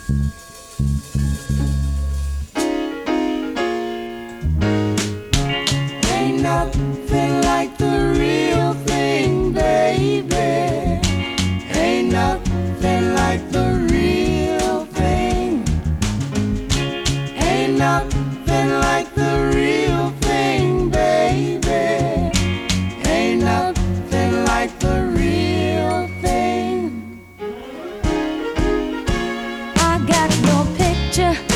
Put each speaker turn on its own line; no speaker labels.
Ain't nothing like the real thing, baby. Ain't nothing like the real thing. Ain't nothing like the real thing, baby. Ain't nothing like the real thing.
I got your picture